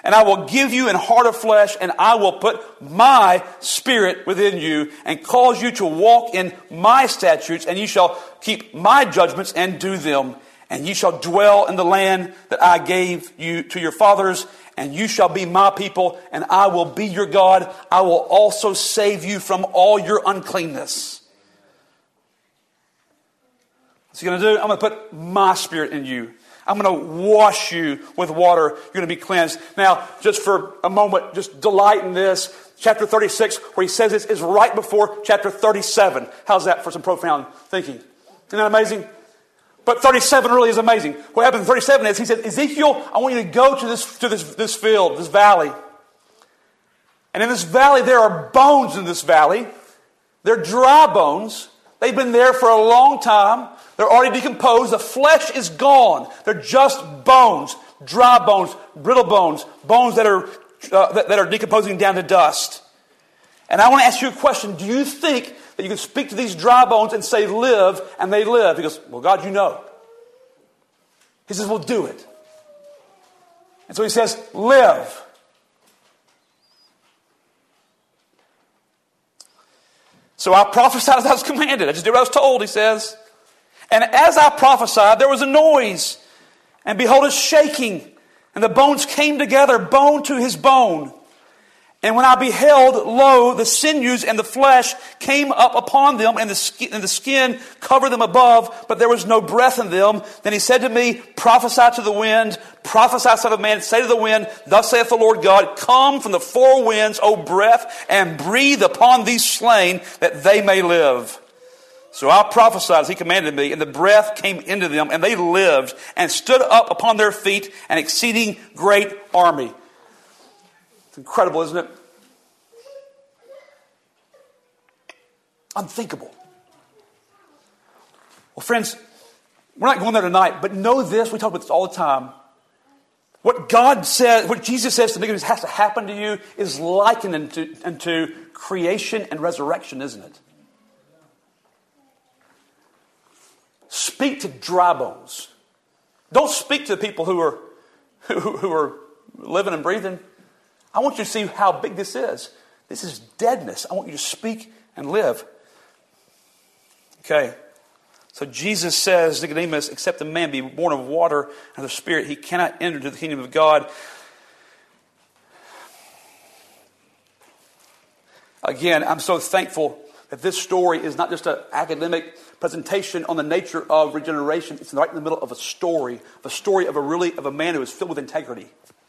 And I will give you an heart of flesh, and I will put my spirit within you, and cause you to walk in my statutes, and you shall keep my judgments and do them. And you shall dwell in the land that I gave you to your fathers, and you shall be my people, and I will be your God. I will also save you from all your uncleanness. What's he going to do? I'm going to put my spirit in you. I'm going to wash you with water. You're going to be cleansed. Now, just for a moment, just delight in this. Chapter 36, where he says this, is right before chapter 37. How's that for some profound thinking? Isn't that amazing? But 37 really is amazing. What happened in 37 is he said, Ezekiel, I want you to go to this field, this valley. And in this valley, there are bones in this valley. They're dry bones. They've been there for a long time. They're already decomposed. The flesh is gone. They're just bones, dry bones, brittle bones, bones that are decomposing down to dust. And I want to ask you a question. Do you think that you can speak to these dry bones and say, live, and they live? He goes, well, God, you know. He says, well, do it. And so he says, live. So I prophesied as I was commanded. I just did what I was told, he says. And as I prophesied, there was a noise. And behold, a shaking. And the bones came together, bone to his bone. And when I beheld, lo, the sinews and the flesh came up upon them, and the skin covered them above, but there was no breath in them. Then he said to me, prophesy to the wind, prophesy, son of man, say to the wind, thus saith the Lord God, come from the four winds, O breath, and breathe upon these slain, that they may live. So I prophesied as he commanded me, and the breath came into them, and they lived, and stood up upon their feet, an exceeding great army. It's incredible, isn't it? Unthinkable. Well, friends, we're not going there tonight, but know this, we talk about this all the time. What God says, what Jesus says to Nicodemus has to happen to you is likened unto creation and resurrection, isn't it? Speak to dry bones. Don't speak to the people who are living and breathing. I want you to see how big this is. This is deadness. I want you to speak and live. Okay. So Jesus says, Nicodemus, except a man be born of water and the Spirit, he cannot enter into the kingdom of God. Again, I'm so thankful that this story is not just an academic presentation on the nature of regeneration. It's right in the middle of a story of a man who is filled with integrity.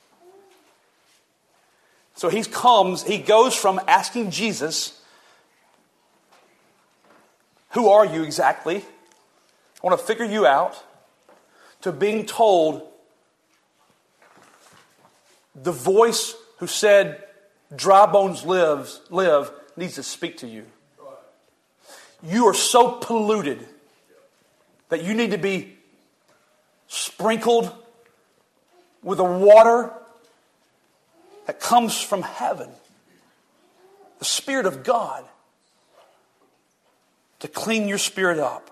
So he goes from asking Jesus, who are you exactly? I want to figure you out, to being told the voice who said, dry bones live, needs to speak to you. You are so polluted that you need to be sprinkled with a water that comes from heaven, the Spirit of God, to clean your spirit up.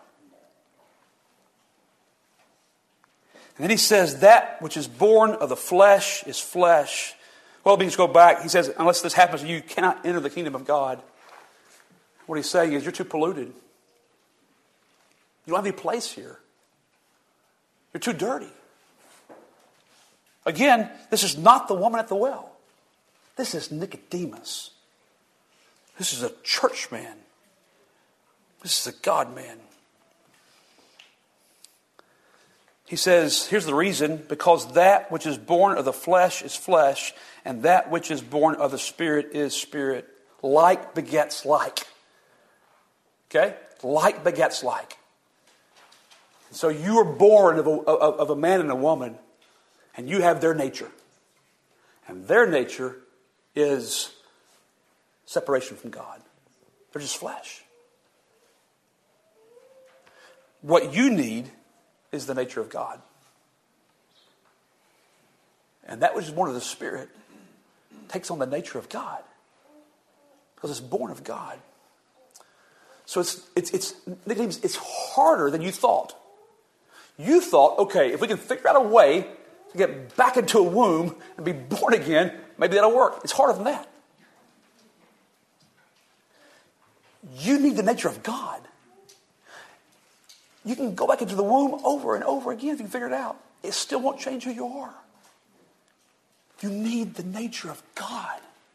And then he says, that which is born of the flesh is flesh. Well, let me just go back. He says, unless this happens to you, you cannot enter the kingdom of God. What he's saying is, you're too polluted. You don't have any place here. You're too dirty. Again, this is not the woman at the well. This is Nicodemus. This is a church man. This is a God man. He says, here's the reason, because that which is born of the flesh is flesh, and that which is born of the Spirit is spirit. Like begets like. Okay? Like begets like. So you are born of a man and a woman, and you have their nature. And their nature is separation from God. They're just flesh. What you need is the nature of God. And that which is born of the Spirit takes on the nature of God, because it's born of God. So it's harder than you thought. You thought, okay, if we can figure out a way to get back into a womb and be born again, maybe that'll work. It's harder than that. You need the nature of God. You can go back into the womb over and over again if you can figure it out. It still won't change who you are. You need the nature of God.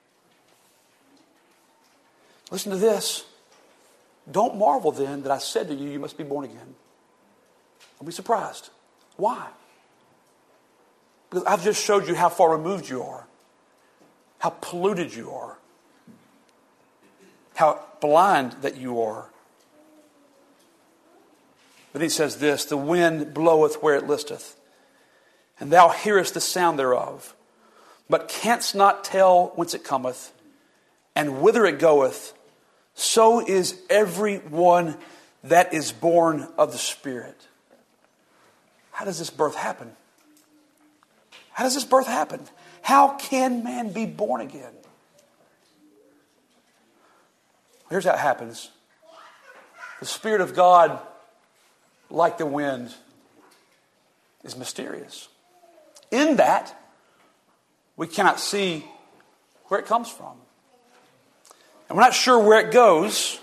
Listen to this. Don't marvel then that I said to you, you must be born again. Don't be surprised. Why? Because I've just showed you how far removed you are, how polluted you are, how blind that you are. But he says this, the wind bloweth where it listeth, and thou hearest the sound thereof, but canst not tell whence it cometh, and whither it goeth. So is every one that is born of the Spirit. How does this birth happen? How does this birth happen? How can man be born again? Here's how it happens. The Spirit of God, like the wind, is mysterious. In that, we cannot see where it comes from. And we're not sure where it goes.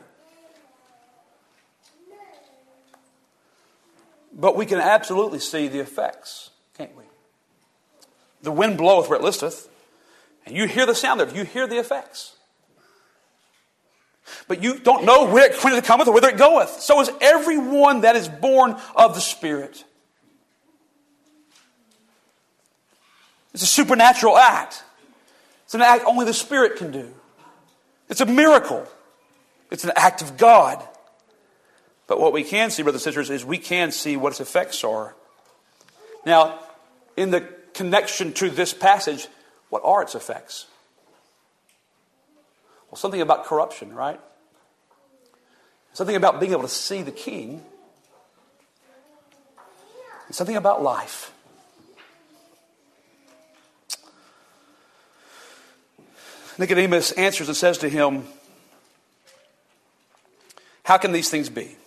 But we can absolutely see the effects, can't we? The wind bloweth where it listeth, and you hear the sound thereof. You hear the effects. But you don't know when it cometh or whither it goeth. So is everyone that is born of the Spirit. It's a supernatural act. It's an act only the Spirit can do. It's a miracle. It's an act of God. But what we can see, brothers and sisters, is we can see what its effects are. Now, in the connection to this passage, what are its effects? Well, something about corruption, right? Something about being able to see the King. And something about life. Nicodemus answers and says to him, how can these things be?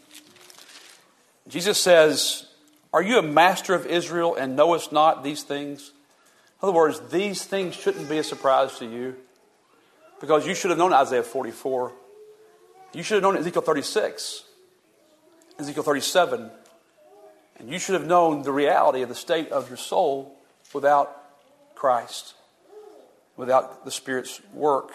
Jesus says, are you a master of Israel and knowest not these things? In other words, these things shouldn't be a surprise to you. Because you should have known Isaiah 44. You should have known Ezekiel 36. Ezekiel 37. And you should have known the reality of the state of your soul without Christ. Without the Spirit's work.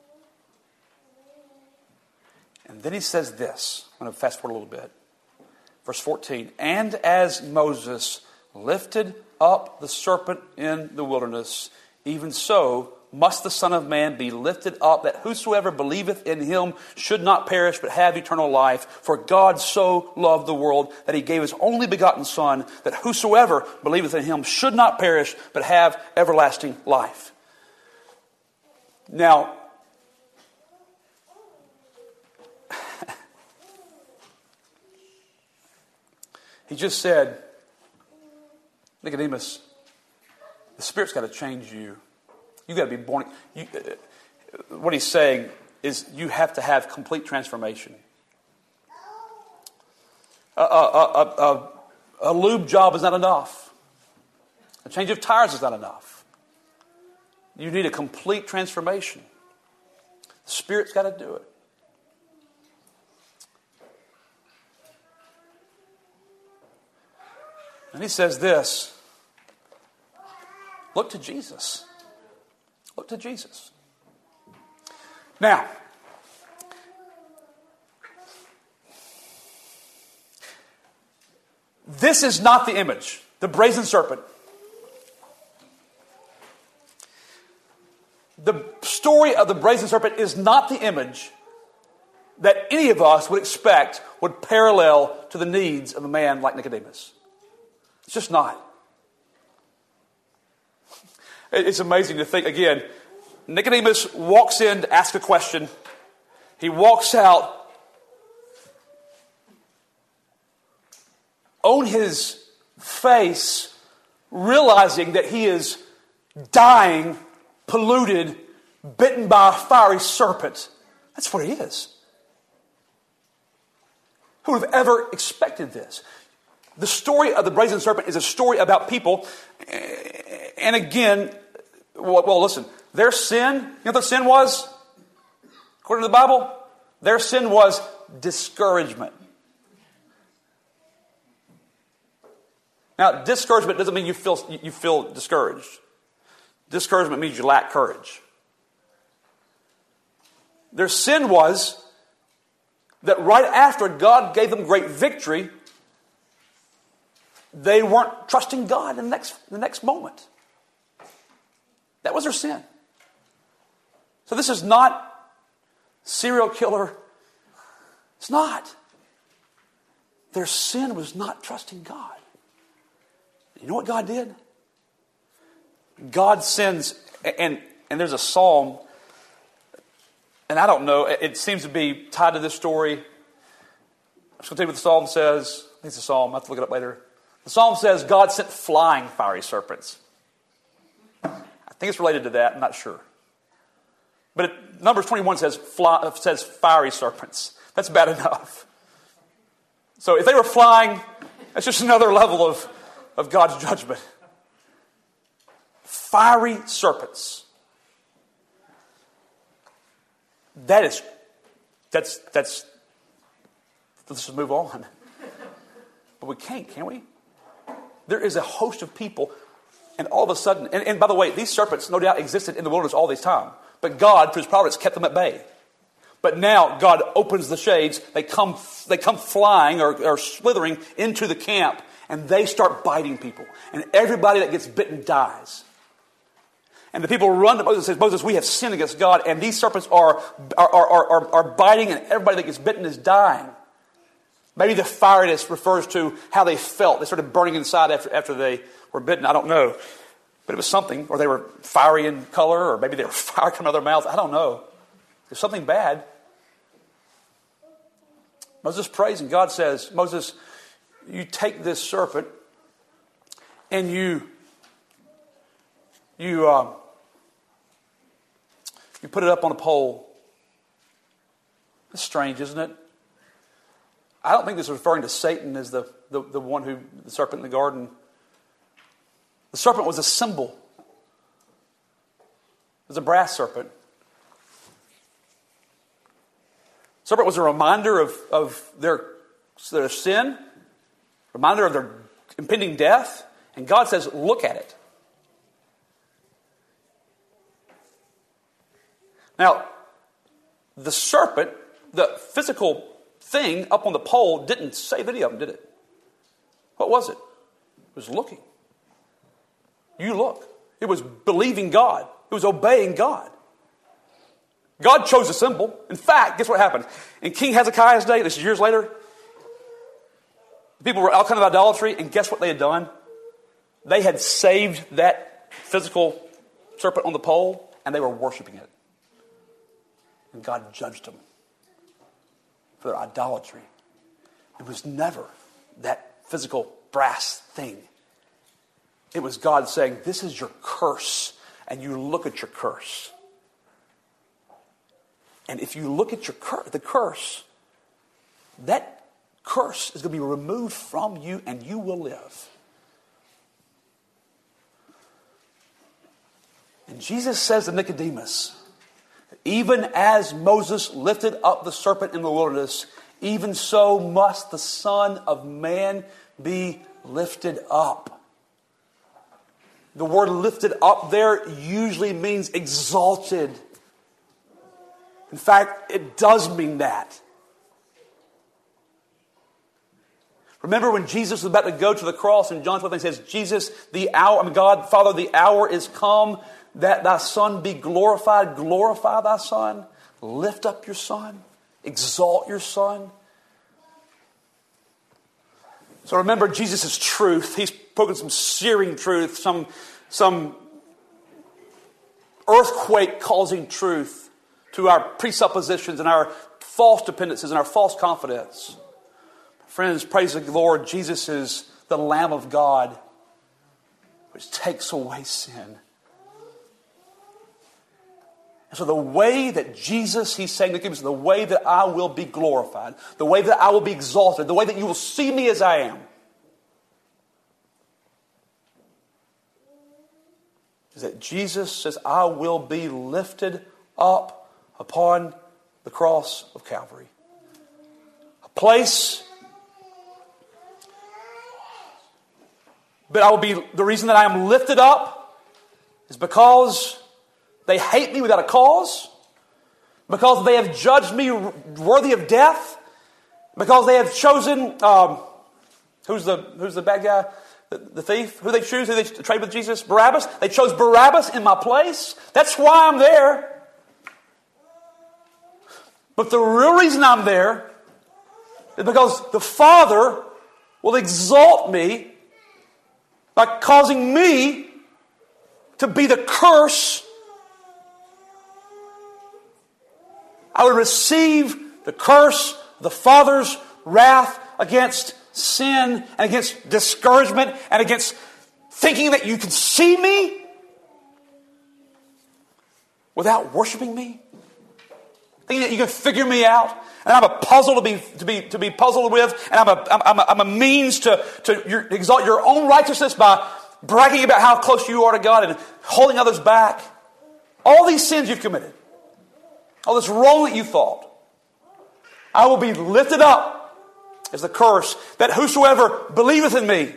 And then he says this. I'm going to fast forward a little bit. Verse 14. And as Moses lifted up the serpent in the wilderness, even so must the Son of Man be lifted up, that whosoever believeth in him should not perish, but have eternal life. For God so loved the world that he gave his only begotten Son, that whosoever believeth in him should not perish, but have everlasting life. Now, he just said, Nicodemus, the Spirit's got to change you. You've got to be born. What he's saying is you have to have complete transformation. A lube job is not enough. A change of tires is not enough. You need a complete transformation. The Spirit's got to do it. And he says this, look to Jesus. Look to Jesus. Now, this is not the image, the brazen serpent. The story of the brazen serpent is not the image that any of us would expect would parallel to the needs of a man like Nicodemus. It's just not. It's amazing to think, again, Nicodemus walks in to ask a question. He walks out on his face, realizing that he is dying, polluted, bitten by a fiery serpent. That's what he is. Who would have ever expected this? The story of the brazen serpent is a story about people. And again, well, listen, their sin, you know what their sin was? According to the Bible, their sin was discouragement. Now, discouragement doesn't mean you feel discouraged. Discouragement means you lack courage. Their sin was that right after God gave them great victory, they weren't trusting God in the next moment. That was their sin. So this is not serial killer. It's not. Their sin was not trusting God. You know what God did? God sends, and there's a psalm, and I don't know, it seems to be tied to this story. I'm just going to tell you what the psalm says. I think it's a psalm. I'll have to look it up later. The psalm says God sent flying fiery serpents. I think it's related to that. I'm not sure. But Numbers 21 says fiery serpents. That's bad enough. So if they were flying, that's just another level of God's judgment. Fiery serpents. Let's just move on. But we can't, can we? There is a host of people, and all of a sudden, and by the way, these serpents no doubt existed in the wilderness all this time, but God, for his providence, kept them at bay. But now God opens the shades, they come flying or slithering into the camp, and they start biting people. And everybody that gets bitten dies. And the people run to Moses and say, Moses, we have sinned against God, and these serpents are biting, and everybody that gets bitten is dying. Maybe the fieriness refers to how they felt. They started burning inside after they were bitten. I don't know. But it was something. Or they were fiery in color, or maybe they were fire coming out of their mouth. I don't know. There's something bad. Moses prays, and God says, Moses, you take this serpent, and you put it up on a pole. That's strange, isn't it? I don't think this is referring to Satan as the serpent in the garden. The serpent was a symbol. It was a brass serpent. The serpent was a reminder of their sin, reminder of their impending death. And God says, look at it. Now, the serpent, the physical thing up on the pole, didn't save any of them, did it? What was it? It was looking. You look. It was believing God. It was obeying God. God chose a symbol. In fact, guess what happened? In King Hezekiah's day, this is years later, people were all kind of idolatry, and guess what they had done? They had saved that physical serpent on the pole, and they were worshiping it. And God judged them for their idolatry. It was never that physical brass thing. It was God saying, this is your curse, and you look at your curse. And if you look at the curse, that curse is going to be removed from you, and you will live. And Jesus says to Nicodemus, even as Moses lifted up the serpent in the wilderness, even so must the Son of Man be lifted up. The word lifted up there usually means exalted. In fact, it does mean that. Remember when Jesus was about to go to the cross in John 12, he says, God, Father, the hour is come that thy Son be glorified. Glorify thy Son. Lift up your Son. Exalt your Son. So remember Jesus' truth. He's spoken some searing truth, some earthquake-causing truth to our presuppositions and our false dependencies and our false confidence. Friends, praise the Lord. Jesus is the Lamb of God, which takes away sin. And so the way that Jesus, he's saying to Nicodemus, the way that I will be glorified, the way that I will be exalted, the way that you will see me as I am, is that Jesus says, I will be lifted up upon the cross of Calvary. A place, but I will be, the reason that I am lifted up is because they hate me without a cause, because they have judged me worthy of death, because they have chosen, who's the bad guy? The thief? Who they choose? Who they trade with Jesus? Barabbas? They chose Barabbas in my place. That's why I'm there. But the real reason I'm there is because the Father will exalt me by causing me to be the curse. I would receive the curse of the Father's wrath against sin and against discouragement and against thinking that you can see me without worshiping me, thinking that you can figure me out, and I'm a puzzle to be puzzled with, and I'm a means to exalt your own righteousness by bragging about how close you are to God and holding others back. All these sins you've committed, all this wrong that you thought, I will be lifted up as the curse, that whosoever believeth in me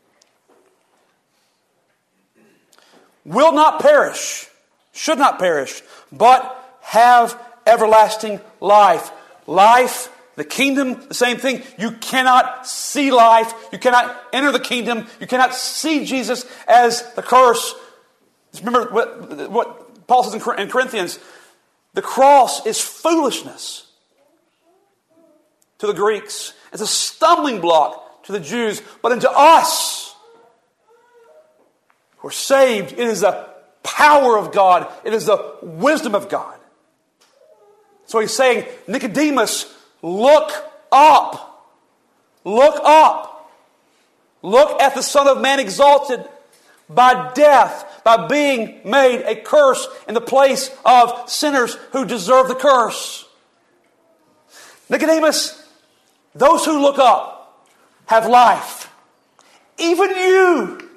will not perish, should not perish, but have everlasting life. Life, the kingdom, the same thing. You cannot see life. You cannot enter the kingdom. You cannot see Jesus as the curse. Remember what Paul says in Corinthians. The cross is foolishness to the Greeks. It's a stumbling block to the Jews. But unto us who are saved, it is the power of God. It is the wisdom of God. So he's saying, Nicodemus, look up. Look up. Look at the Son of Man exalted by death, by being made a curse in the place of sinners who deserve the curse. Nicodemus, those who look up have life. Even you.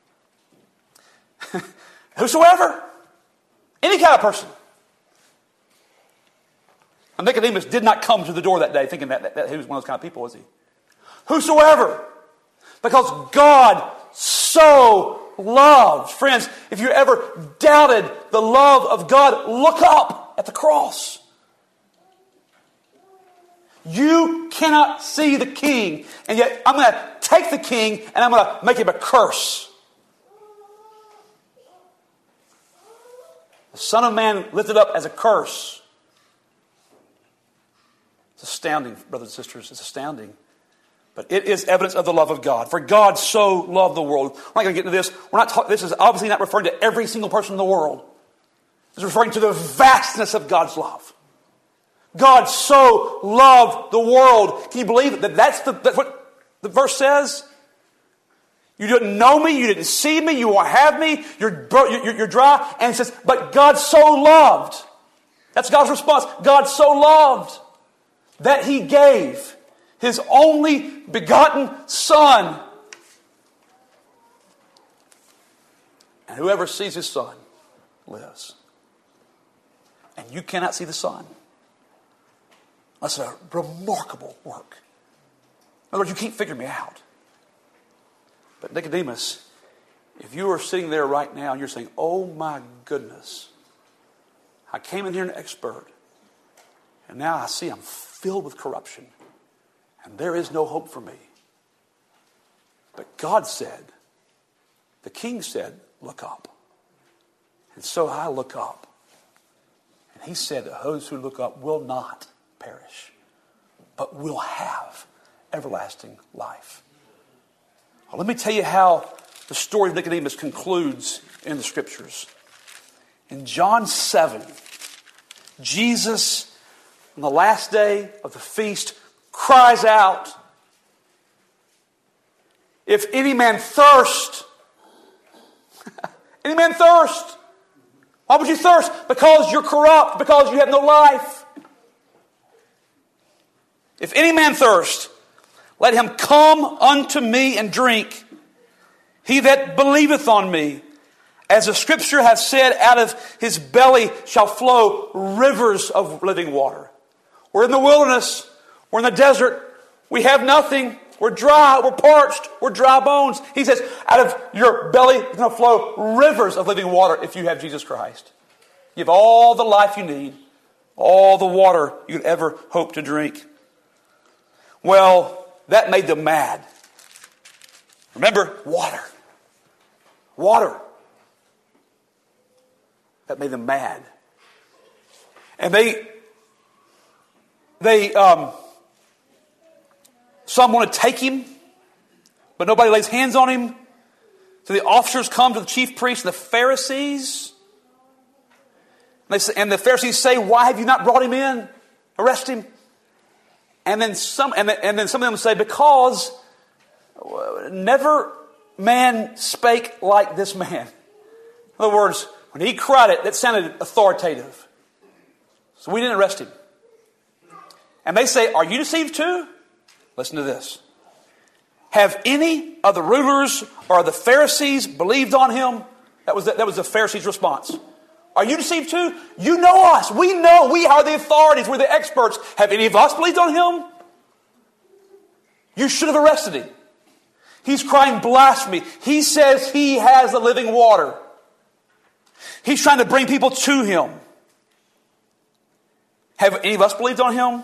Whosoever. Any kind of person. And Nicodemus did not come to the door that day thinking that he was one of those kind of people, was he? Whosoever. Because God so loved. Friends, if you ever doubted the love of God, look up at the cross. You cannot see the king, and yet I'm going to take the king and I'm going to make him a curse. The Son of Man lifted up as a curse. It's astounding, brothers and sisters. It's astounding. But it is evidence of the love of God. For God so loved the world. We're not going to get into this. This is obviously not referring to every single person in the world. It's referring to the vastness of God's love. God so loved the world. Can you believe that? That's what the verse says? You didn't know me. You didn't see me. You won't have me. You're dry. And it says, but God so loved. That's God's response. God so loved that He gave His only begotten Son. And whoever sees His Son lives. And you cannot see the Son. That's a remarkable work. In other words, you can't figure me out. But Nicodemus, if you are sitting there right now and you're saying, oh my goodness, I came in here an expert, and now I see I'm filled with corruption, and there is no hope for me. But God said, the King said, look up. And so I look up. And He said that those who look up will not perish, but will have everlasting life. Well, let me tell you how the story of Nicodemus concludes in the Scriptures. In John 7, Jesus, on the last day of the feast, cries out, if any man thirst, any man thirst. Why would you thirst? Because you're corrupt, because you have no life. If any man thirst, let him come unto me and drink. He that believeth on me, As the scripture has said, out of his belly shall flow rivers of living water. We're in the wilderness. We're in the desert. We have nothing. We're dry. We're parched. We're dry bones. He says, out of your belly is going to flow rivers of living water if you have Jesus Christ. You have all the life you need, all the water you could ever hope to drink. Well, that made them mad. Remember, water. Water. That made them mad. And some want to take him, but nobody lays hands on him. So the officers come to the chief priests and the Pharisees. And the Pharisees say, "Why have you not brought him in? Arrest him." And then some of them say, "Because never man spake like this man." In other words, when he cried it, that sounded authoritative. So we didn't arrest him. And they say, "Are you deceived too?" Listen to this. "Have any of the rulers or the Pharisees believed on him?" That was the Pharisees' response. "Are you deceived too? You know us. We know. We are the authorities. We're the experts. Have any of us believed on him? You should have arrested him. He's crying blasphemy. He says he has the living water. He's trying to bring people to him. Have any of us believed on him?"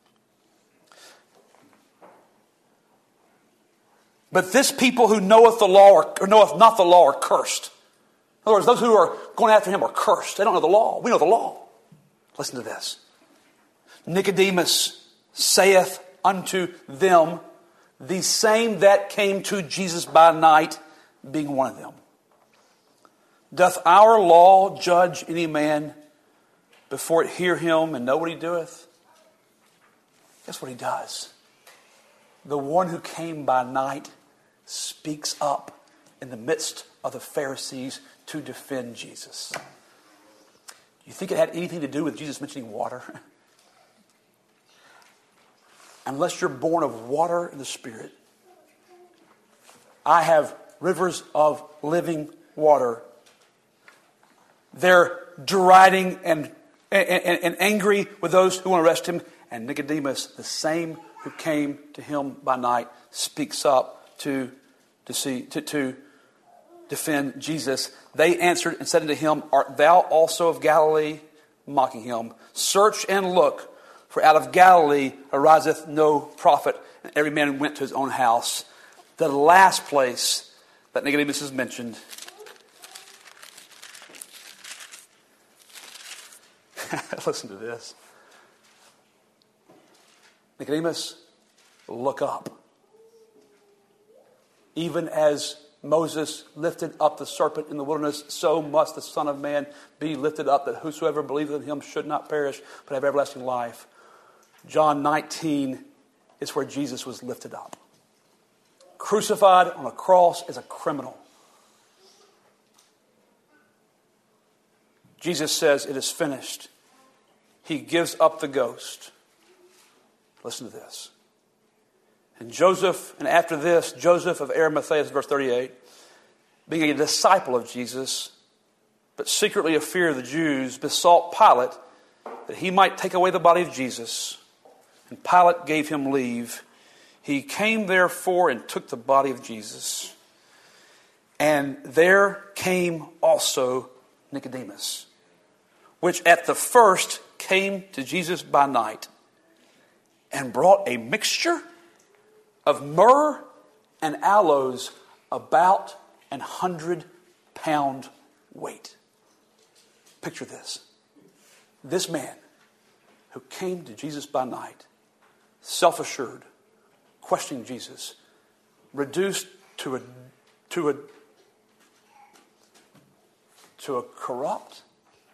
But this people who knoweth the law or knoweth not the law are cursed. In other words, those who are going after him are cursed. They don't know the law. We know the law. Listen to this. "Nicodemus saith unto them, the same that came to Jesus by night, being one of them. Doth our law judge any man before it hear him and know what he doeth?" Guess what he does? The one who came by night speaks up in the midst of the Pharisees to defend Jesus. You think it had anything to do with Jesus mentioning water? Unless you're born of water and the Spirit. I have rivers of living water. They're deriding and angry with those who want to arrest him. And Nicodemus, the same who came to him by night, speaks up to defend Jesus. They answered and said unto him, "Art thou also of Galilee?" Mocking him. "Search and look, for out of Galilee ariseth no prophet." And every man went to his own house. The last place that Nicodemus is mentioned. Listen to this. "Nicodemus, look up. Even as Moses lifted up the serpent in the wilderness, so must the Son of Man be lifted up, that whosoever believeth in him should not perish, but have everlasting life." John 19 is where Jesus was lifted up. Crucified on a cross as a criminal. Jesus says, "It is finished." He gives up the ghost. Listen to this. And after this, Joseph of Arimathea, verse 38, being a disciple of Jesus, but secretly a fear of the Jews, besought Pilate that he might take away the body of Jesus. And Pilate gave him leave. He came therefore and took the body of Jesus. And there came also Nicodemus, which at the first came to Jesus by night, and brought a mixture of myrrh and aloes, about 100-pound weight. Picture this. This man who came to Jesus by night, self-assured, questioning Jesus, reduced to a corrupt,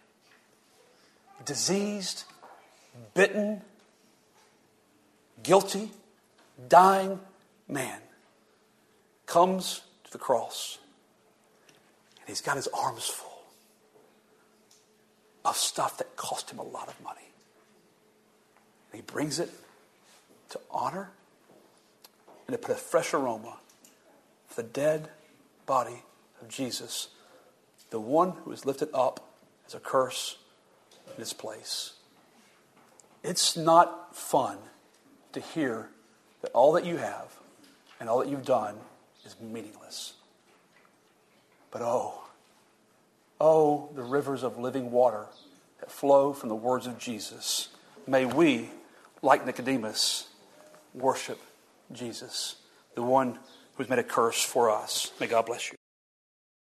diseased, bitten, guilty, dying man, comes to the cross, and he's got his arms full of stuff that cost him a lot of money. And he brings it to honor and to put a fresh aroma for the dead body of Jesus the one who is lifted up as a curse in his place. It's not fun to hear that all that you have and all that you've done is meaningless. But oh, the rivers of living water that flow from the words of Jesus. May we, like Nicodemus, worship Jesus, the one who has made a curse for us. May God bless you.